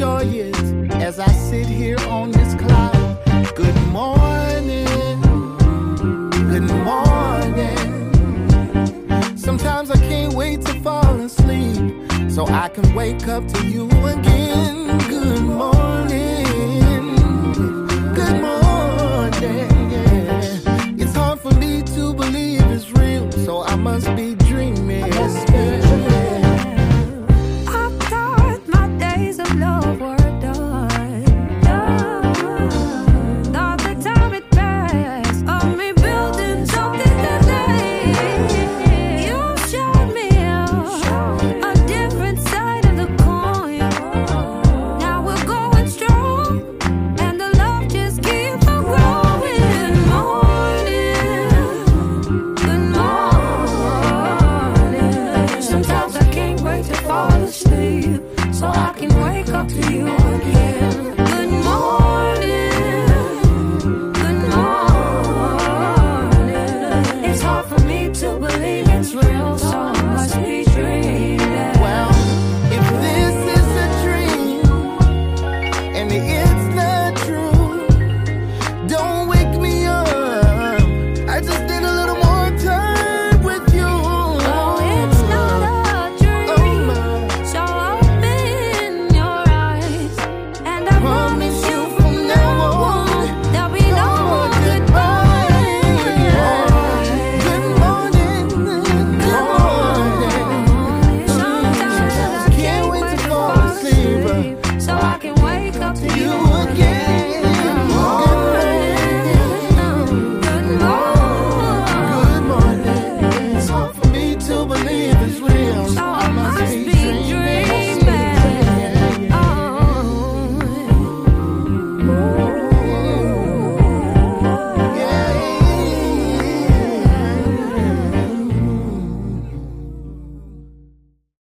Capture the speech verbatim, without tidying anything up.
enjoy it as I sit here on this cloud. Good morning, good morning. Sometimes I can't wait to fall asleep so I can wake up to you again. Good morning, good morning, yeah. It's hard for me to believe it's real, so I must be dreaming. I must be dreaming. I thought my days of love were done, done. Thought the time had passed of me building something today. You showed me a different side of the coin. Now we're going strong, and the love just keeps on growing. Good morning, good morning. Sometimes I can't wait to fall asleep so I can wake up to you again.